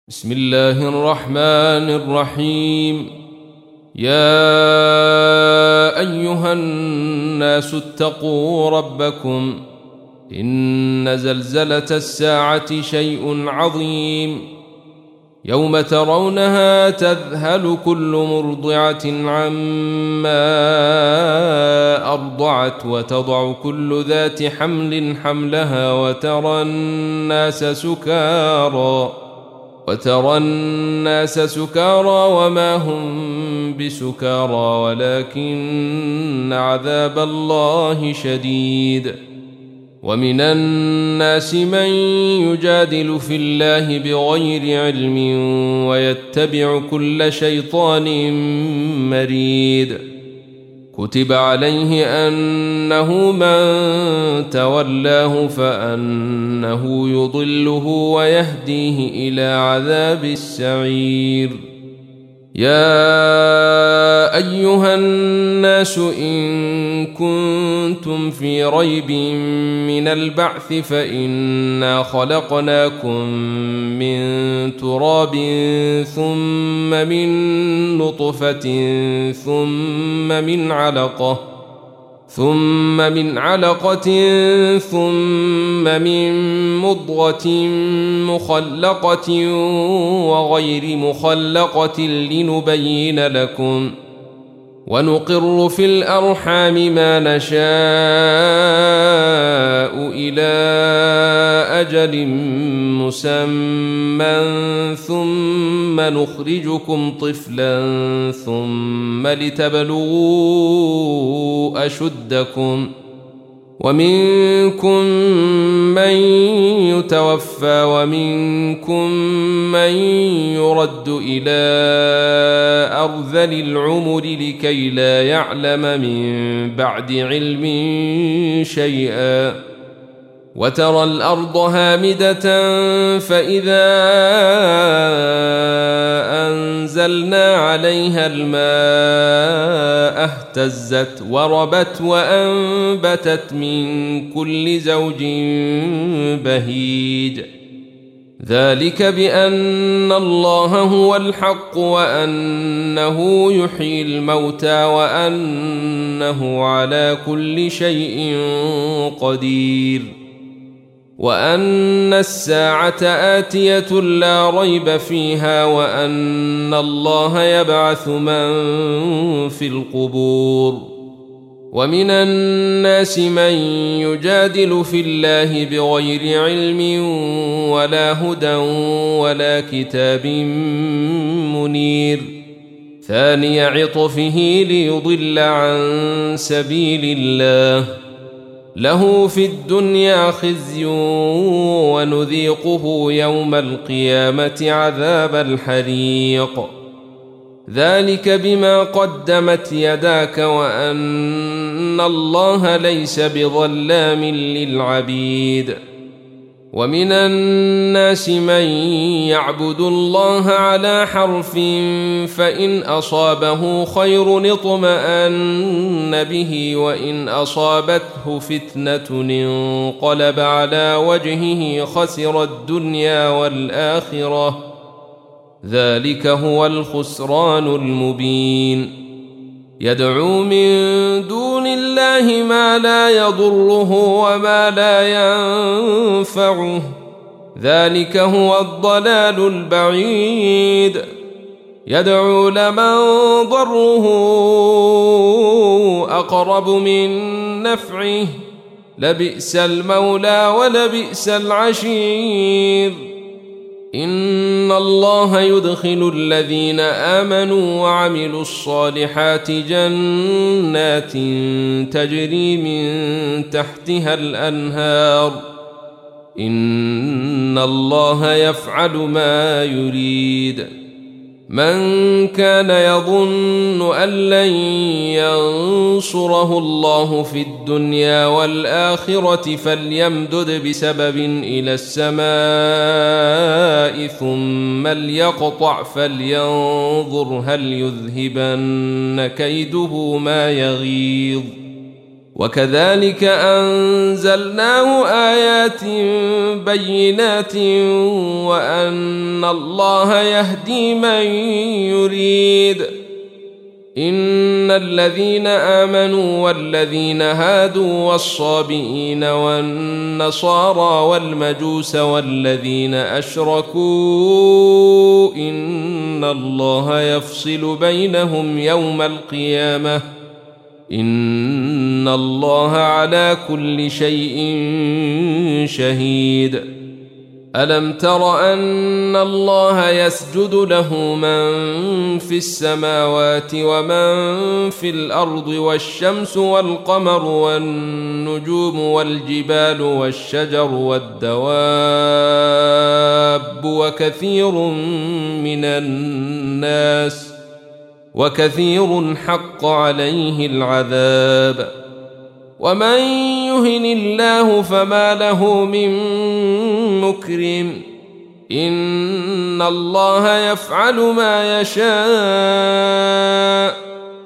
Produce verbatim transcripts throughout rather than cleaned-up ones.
بسم الله الرحمن الرحيم. يا أيها الناس اتقوا ربكم إن زلزلة الساعة شيء عظيم يوم ترونها تذهل كل مرضعة عما أرضعت وتضع كل ذات حمل حملها وترى الناس سكارى وترى الناس سكارى وما هم بسكارى ولكن عذاب الله شديد. ومن الناس من يجادل في الله بغير علم ويتبع كل شيطان مريد. كتب عليه أنه من تولاه فأنه يضله ويهديه إلى عذاب السعير. يا أيها الناس إن كنتم في ريب من البعث فإنا خلقناكم من تراب ثم من نطفة ثم من علقة ثم من علقة ثم من مضغة مخلقة وغير مخلقة لنبين لكم ونقر في الأرحام ما نشاء إلى أجل مسمى ثم نخرجكم طفلا ثم لتبلغوا أشدكم ومنكم من يتوفى ومنكم من يرد إلى أرذل العمر لكي لا يعلم من بعد علم شيئا. وترى الأرض هامدة فإذا أنزلنا عليها الماء اهتزت وربت وأنبتت من كل زوج بهيج. ذلك بأن الله هو الحق وأنه يحيي الموتى وأنه على كل شيء قدير وأن الساعة آتية لا ريب فيها وأن الله يبعث من في القبور. ومن الناس من يجادل في الله بغير علم ولا هدى ولا كتاب منير ثاني عطفه ليضل عن سبيل الله له في الدنيا خزي ونذيقه يوم القيامة عذاب الحريق. ذلك بما قدمت يداك وأن الله ليس بظلام للعبيد. ومن الناس من يعبد الله على حرف فإن أصابه خير اطمأن به وإن أصابته فتنة انقلب على وجهه خسر الدنيا والآخرة ذلك هو الخسران المبين. يدعو من دون الله ما لا يضره وما لا ينفعه ذلك هو الضلال البعيد. يدعو لمن ضره أقرب من نفعه لبئس المولى ولبئس العشير. إن الله يدخل الذين آمنوا وعملوا الصالحات جنات تجري من تحتها الأنهار إن الله يفعل ما يريد. من كان يظن أن لن ينصره الله في الدنيا والآخرة فليمدد بسبب إلى السماء ثم ليقطع فلينظر هل يذهبن كيده ما يغيظ وكذلك أنزلناه آيات بينات وأن الله يهدي من يريد. إن الذين آمنوا والذين هادوا والصابئين والنصارى والمجوس والذين أشركوا إن الله يفصل بينهم يوم القيامة إن الله على كل شيء شهيد. ألم تر أن الله يسجد له من في السماوات ومن في الأرض والشمس والقمر والنجوم والجبال والشجر والدواب وكثير من الناس وكثير حق عليه العذاب ومن يهن الله فما له من مكرم إن الله يفعل ما يشاء.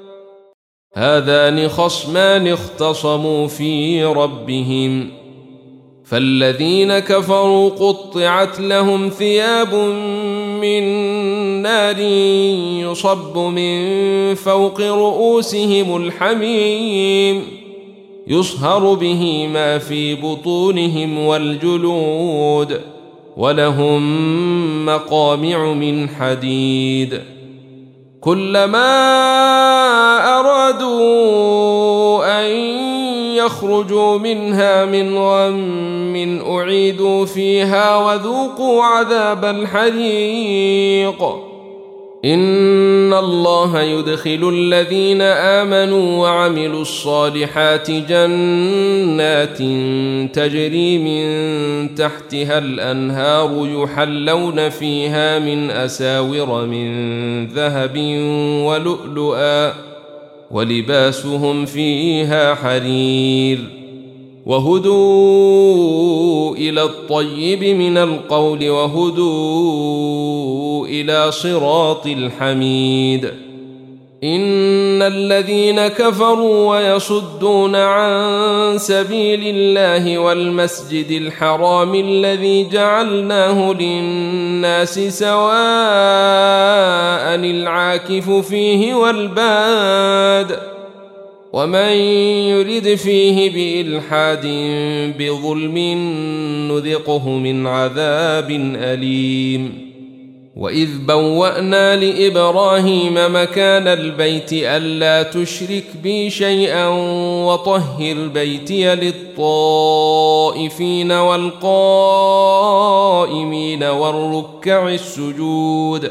هذان خصمان اختصموا في ربهم فالذين كفروا قطعت لهم ثياب من نار يصب من فوق رؤوسهم الحميم يصهر به ما في بطونهم والجلود ولهم مقامع من حديد كلما أرادوا أن يخرجوا منها من غم أعيدوا فيها وذوقوا عذاب الحريق. إن الله يدخل الذين آمنوا وعملوا الصالحات جنات تجري من تحتها الأنهار يحلون فيها من أساور من ذهب ولؤلؤا ولباسهم فيها حرير وهدوا إلى الطيب من القول وهدوا إلى صراط الحميد. إن الذين كفروا ويصدون عن سبيل الله والمسجد الحرام الذي جعلناه للناس سواء العاكف فيه والباد ومن يرد فيه بإلحاد بظلم نذقه من عذاب أليم. وإذ بوأنا لإبراهيم مكان البيت ألا تشرك بي شيئا وطهر بيتي للطائفين والقائمين والركع السجود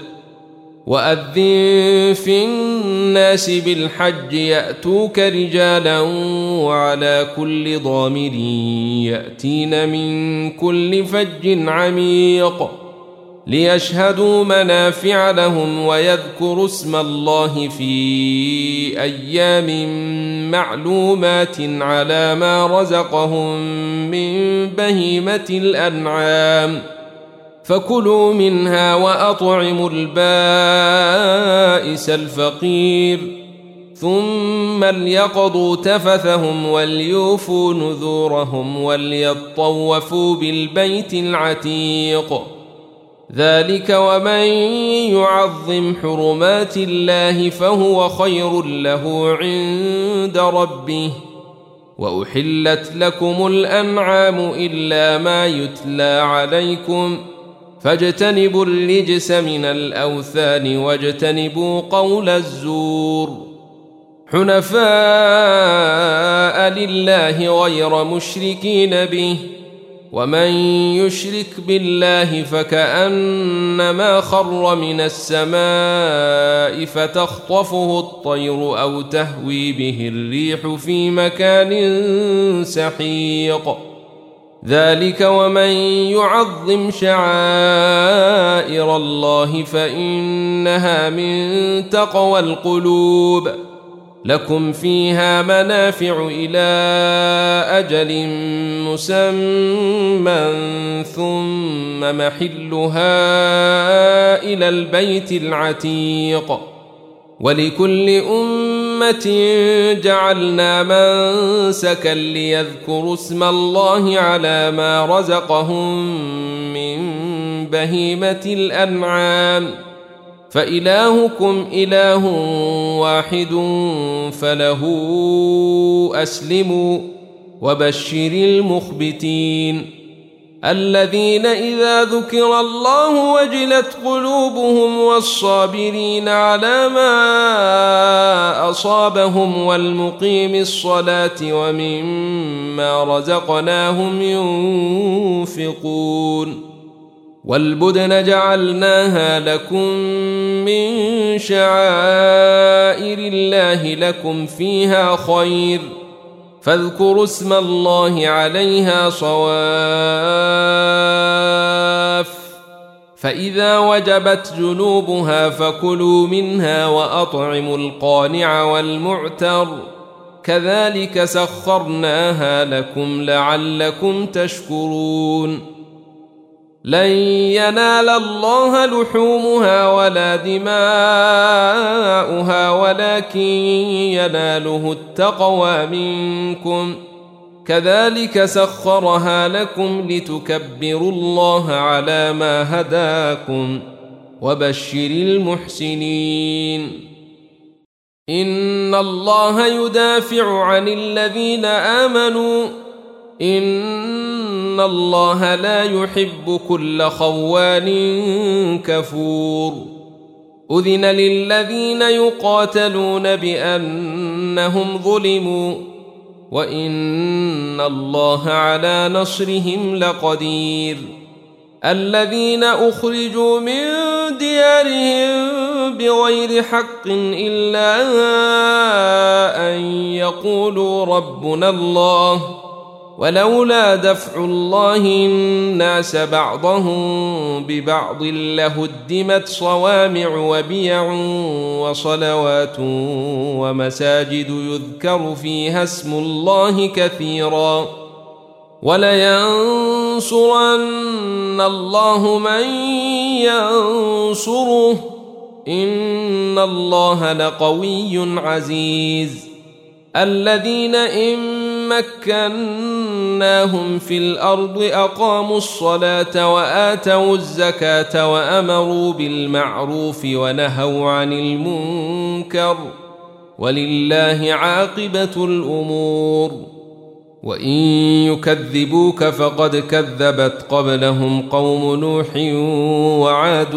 وأذن في الناس بالحج يأتوك رجالا وعلى كل ضامر يأتين من كل فج عميق ليشهدوا منافع لهم ويذكروا اسم الله في أيام معلومات على ما رزقهم من بهيمة الأنعام فكلوا منها وأطعموا البائس الفقير ثم ليقضوا تفثهم وليوفوا نذورهم وليطوفوا بالبيت العتيق. ذلك ومن يعظم حرمات الله فهو خير له عند ربه. وأحلت لكم الأنعام إلا ما يتلى عليكم فاجتنبوا الرجس من الأوثان واجتنبوا قول الزور حنفاء لله غير مشركين به ومن يشرك بالله فكأنما خر من السماء فتخطفه الطير أو تهوي به الريح في مكان سحيق. ذلك ومن يعظم شعائر الله فإنها من تقوى القلوب. لكم فيها منافع إلى أجل مسمى ثم محلها إلى البيت العتيق ولكل أمة جعلنا منسكا ليذكروا اسم الله على ما رزقهم من بهيمة الأنعام فإلهكم إله واحد فله أسلموا وبشر المخبتين الذين إذا ذكر الله وجلت قلوبهم والصابرين على ما أصابهم والمقيم الصلاة ومما رزقناهم ينفقون والبدن جعلناها لكم من شعائر الله لكم فيها خير فاذكروا اسم الله عليها صواف فإذا وجبت جنوبها فكلوا منها وأطعموا القانع والمعتر كذلك سخرناها لكم لعلكم تشكرون لن ينال الله لحومها ولا دماؤها ولكن يناله التقوى منكم كذلك سخرها لكم لتكبروا الله على ما هداكم وبشر المحسنين إن الله يدافع عن الذين آمنوا إن الله لا يحب كل خوان كفور أذن للذين يقاتلون بأنهم ظلموا وإن الله على نصرهم لقدير الذين أخرجوا من ديارهم بغير حق إلا أن يقولوا ربنا الله ولولا دفع الله الناس بعضهم ببعض لهدمت صوامع وبيع وصلوات ومساجد يذكر فيها اسم الله كثيرا ولينصرن الله من ينصره إن الله لقوي عزيز الذين إن مكناهم في الأرض أقاموا الصلاة وآتوا الزكاة وأمروا بالمعروف ونهوا عن المنكر ولله عاقبة الأمور وإن يكذبوك فقد كذبت قبلهم قوم نوح وعاد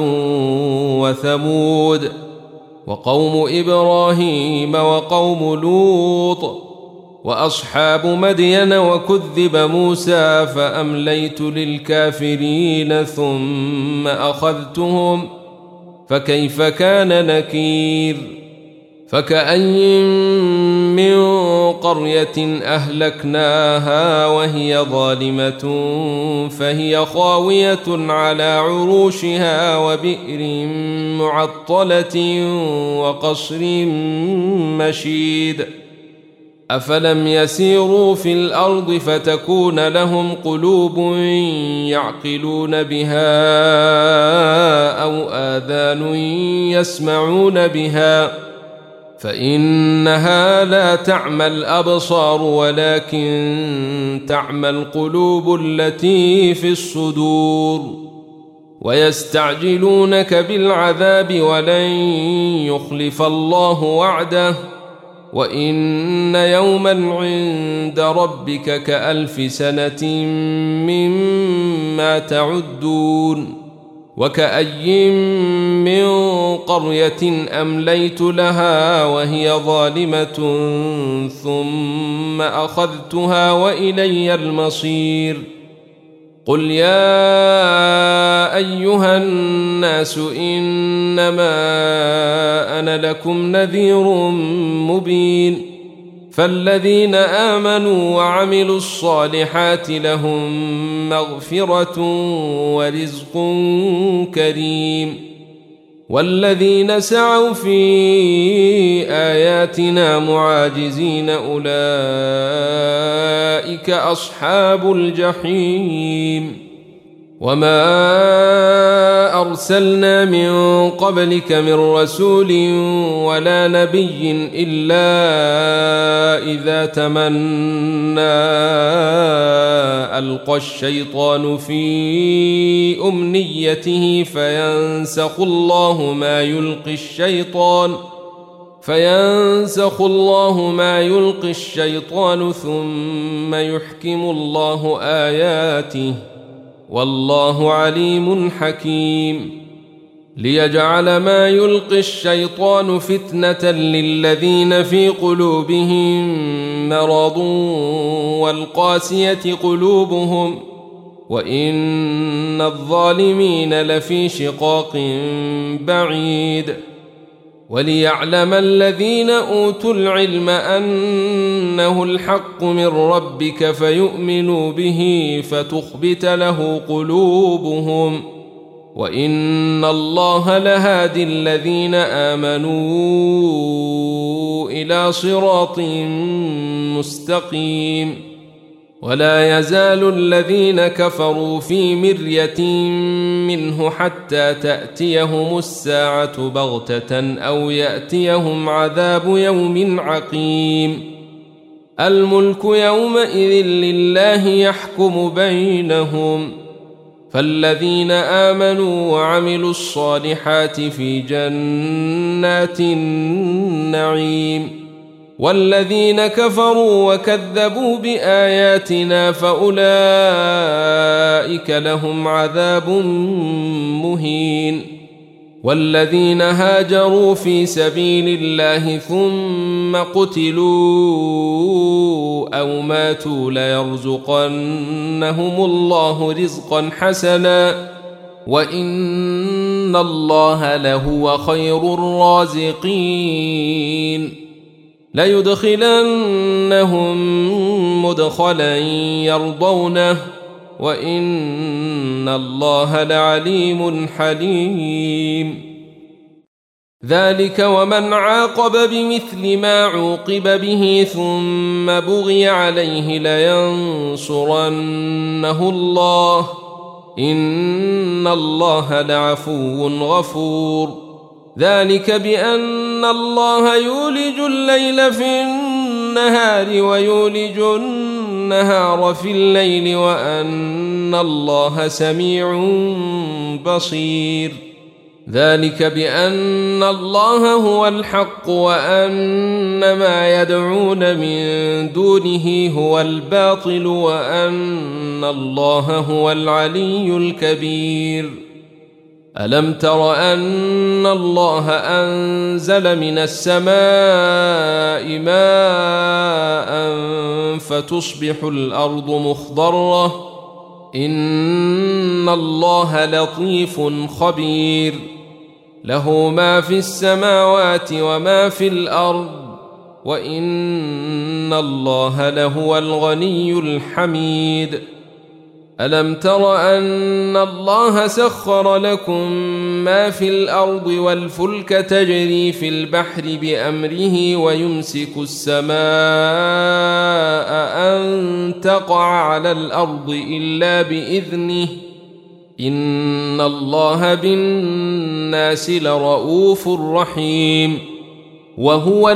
وثمود وقوم إبراهيم وقوم لوط وأصحاب مدين وكذب موسى فأمليت للكافرين ثم أخذتهم فكيف كان نكير فكأي من قرية أهلكناها وهي ظالمة فهي خاوية على عروشها وبئر معطلة وقصر مشيد أفلم يسيروا في الأرض فتكون لهم قلوب يعقلون بها أو آذان يسمعون بها فإنها لا تعمى الأبصار ولكن تعمى القلوب التي في الصدور ويستعجلونك بالعذاب ولن يخلف الله وعده وإن يوما عند ربك كألف سنة مما تعدون وكأي من قرية أمليت لها وهي ظالمة ثم أخذتها وإلي المصير قل يا أيها الناس إنما أنا لكم نذير مبين فالذين آمنوا وعملوا الصالحات لهم مغفرة ورزق كريم والذين سعوا في آياتنا معاجزين أولئك أصحاب الجحيم وما أرسلنا من قبلك من رسول ولا نبي إلا إذا تمنى ألقى الشيطان في أمنيته فينسخ الله ما يلقي الشيطان فينسخ الله ما يلقي الشيطان ثم يحكم الله آياته والله عليم حكيم ليجعل ما يلقي الشيطان فتنة للذين في قلوبهم مرض والقاسية قلوبهم وإن الظالمين لفي شقاق بعيد وليعلم الذين أوتوا العلم أنه الحق من ربك فيؤمنوا به فتخبت له قلوبهم وإن الله لهادي الذين آمنوا إلى صراط مستقيم ولا يزال الذين كفروا في مرية منه حتى تأتيهم الساعة بغتة أو يأتيهم عذاب يوم عقيم الملك يومئذ لله يحكم بينهم فالذين آمنوا وعملوا الصالحات في جنات النعيم والذين كفروا وكذبوا بآياتنا فأولئك لهم عذاب مهين والذين هاجروا في سبيل الله ثم قتلوا أو ماتوا ليرزقنهم الله رزقا حسنا وإن الله لهو خير الرازقين ليدخلنهم مدخلا يرضونه وإن الله لعليم حليم ذلك ومن عاقب بمثل ما عوقب به ثم بغي عليه لينصرنه الله إن الله لعفو غفور ذلك بأن الله يولج الليل في النهار ويولج النهار في الليل وأن الله سميع بصير ذلك بأن الله هو الحق وأن ما يدعون من دونه هو الباطل وأن الله هو العلي الكبير ألم تر أن الله أنزل من السماء ماء فتصبح الأرض مخضرة إن الله لطيف خبير له ما في السماوات وما في الأرض وإن الله لهو الغني الحميد ألم تر أن الله سخر لكم ما في الأرض والفلك تجري في البحر بأمره ويمسك السماء أن تقع على الأرض إلا بإذنه إن الله بالناس لرؤوف رحيم وهو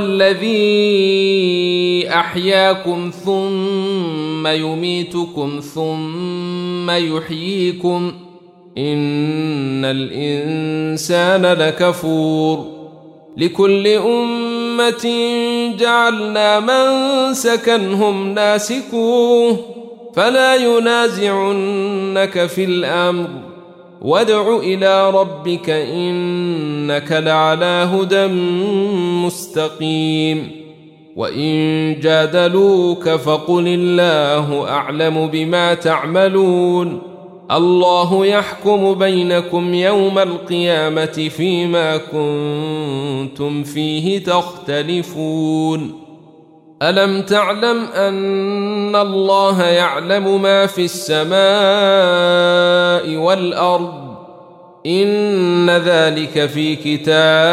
الذي أحياكم ثم يميتكم ثم يحييكم إن الإنسان لكفور لكل أمة جعلنا منسكا هم ناسكوه فلا ينازعنك في الأمر وادع إلى ربك إنك لعلى هدى مستقيم وإن جادلوك فقل الله أعلم بما تعملون الله يحكم بينكم يوم القيامة فيما كنتم فيه تختلفون ألم تعلم أن الله يعلم ما في السماء والأرض إن ذلك في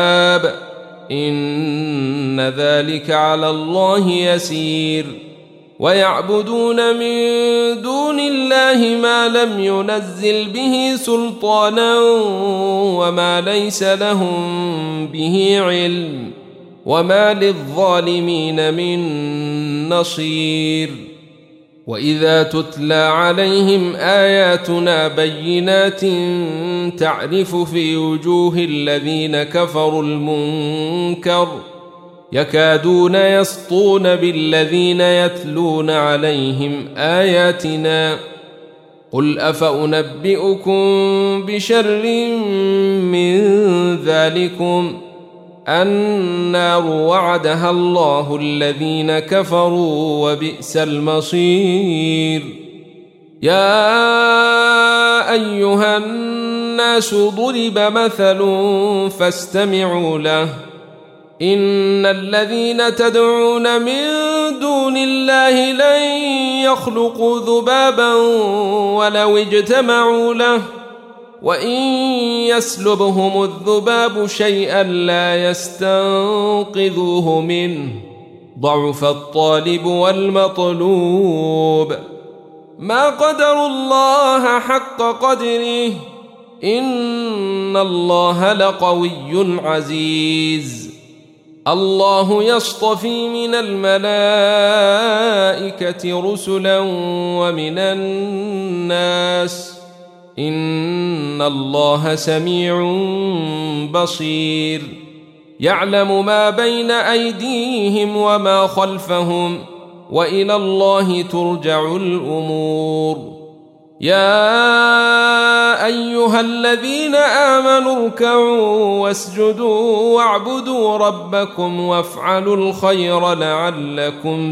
كتاب إن ذلك على الله يسير ويعبدون من دون الله ما لم ينزل به سلطانا وما ليس لهم به علم وما للظالمين من نصير. وإذا تتلى عليهم آياتنا بينات تعرف في وجوه الذين كفروا المنكر يكادون يسطون بالذين يتلون عليهم آياتنا قل أفأنبئكم بشر من ذلكم النار وعدها الله الذين كفروا وبئس المصير. يا أيها الناس ضرب مثل فاستمعوا له إن الذين تدعون من دون الله لن يخلقوا ذبابا ولو اجتمعوا له وإن يسلبهم الذباب شيئا لا يستنقذوه منه ضعف الطالب والمطلوب. ما قدروا الله حق قدره إن الله لقوي عزيز. الله يصطفي من الملائكة رسلا ومن الناس إن الله سميع بصير. يعلم ما بين أيديهم وما خلفهم وإلى الله ترجع الأمور. يا أيها الذين آمنوا اركعوا واسجدوا واعبدوا ربكم وافعلوا الخير لعلكم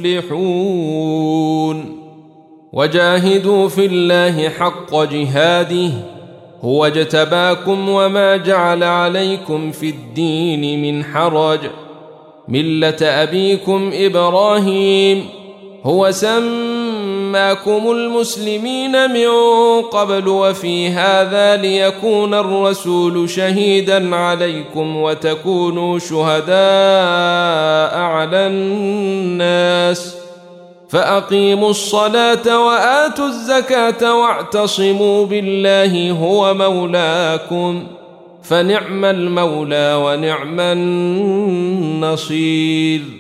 تفلحون. وجاهدوا في الله حق جهاده هو اجتباكم وما جعل عليكم في الدين من حرج ملة أبيكم إبراهيم هو سماكم المسلمين من قبل وفي هذا ليكون الرسول شهيدا عليكم وتكونوا شهداء على الناس فأقيموا الصلاة وآتوا الزكاة واعتصموا بالله هو مولاكم فنعم المولى ونعم النصير.